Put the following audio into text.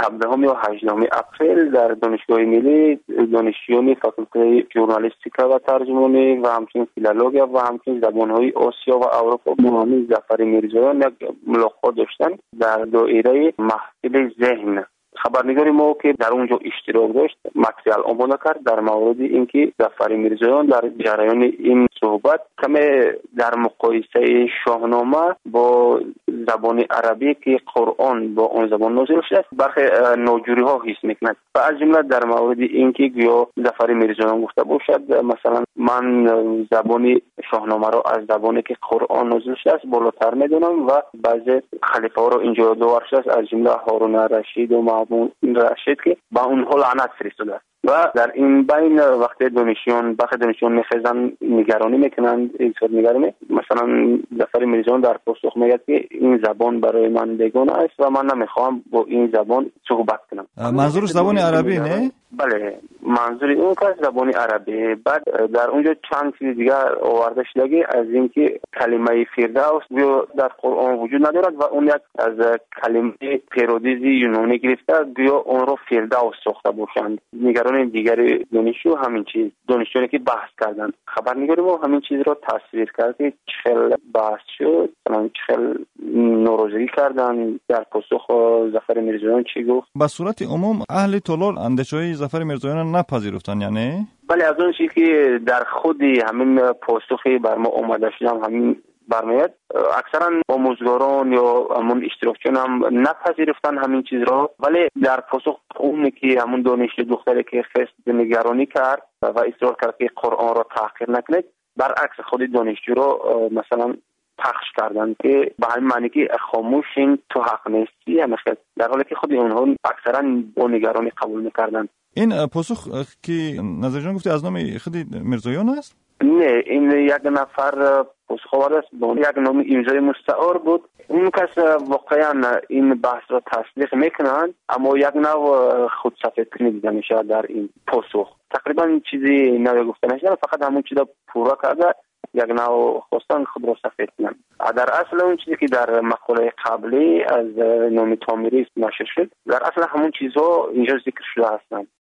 17 یا 18 اپریل در دانشگاه ملی دانشجویان فاکولته ژورنالیستیک و ترجمانی و همچنین فیلولوژی و همچنین زبان‌های آسیا و اروپا با همین ظفر میرزایان یک ملاقات داشتن در دایره محفل ذهن. خبرنگار ما که در اونجا اشتراک داشت متریال آماده کرد در مورد اینکه ظفر میرزایان در جریان این صحبت کمی در مقایسه شاهنامه با زبان عربی که قرآن با اون زبان نازل شده است برخی ناجوری ها حس میکنند و از جمله در مورد اینکه گویا ظفر میرزایان گفته باشد مثلا من زبان شاهنامه را از زبانی که قرآن نازل شده است بالاتر میدونم و بعضی خلیفه ها را اینجا داور شده است از جمله هارون الرشید و مامون رشید که با اونها لعنت فرستاده است. و در این بین وقتی دانشجویان میخزن نگرانی میکنند اینطور نگرانی مثلا ظفر میرزایان در پاسخ میگه که این زبان برای من بیگانه است و من نمیخوام با این زبان صحبت کنم. منظورش زبان عربی نه؟ بله منظور اون که زبان عربی. بعد در اونجا چند چیز دیگر آورده شده از اینکه کلمه فردوس گویا در قرآن وجود ندارد و اون یک از کلمه پرودیز یونانی گرفته گویا اون رو فردوس ساخته باشند. نگران دیگر دانشجو همین چیز دانشجویانی که بحث کردن خبرنگار ما همین چیز رو تصویر کرد که چخل بحث شد چخل ناراضی کردن در پاسخ ظفر میرزایان چی گفت. به صورت عموم اهل طلال اندیشه‌های ظفر میرزایان نپذیرفتن یعنی؟ بله از اون چیزی که در خود همین پاسخی بر ما آمده شدم همین برمیاد اکثرا آموزگاران یا همون اشتراکچیان هم نپذیرفتن همین چیز را ولی در پاسخ اون که همون دانشجو دختری که خست نگرانی کرد و اصرار کرد که قرآن را تحقیر نکنید برعکس خود دانشجو را مثلا پخش کردن که به همین معنی که خاموشین تو حق نیستی همیشه در حالی که خود اونها اکثرا با نگرانی قبول میکردن. این پاسخ که نظر جان گفتی از نام خود میرزایان است؟ نه این یک نفر پاسخ آورده است با یک نام امضای مستعار بود. اون کس واقعا این بحث را تصدیق میکنند اما یک نوع خود سفیدکنی دیده میشه در این پاسخ. تقریبا چیزی نوی گفته نشده فقط همون چیزا پورا کرده یک نوع خواستن خود را سفید کنند. در اصل اون چیزی که در مقاله قبلی از نام تامیری نشر شد در اصل همون چیزها اینجا ذکر شده هستند.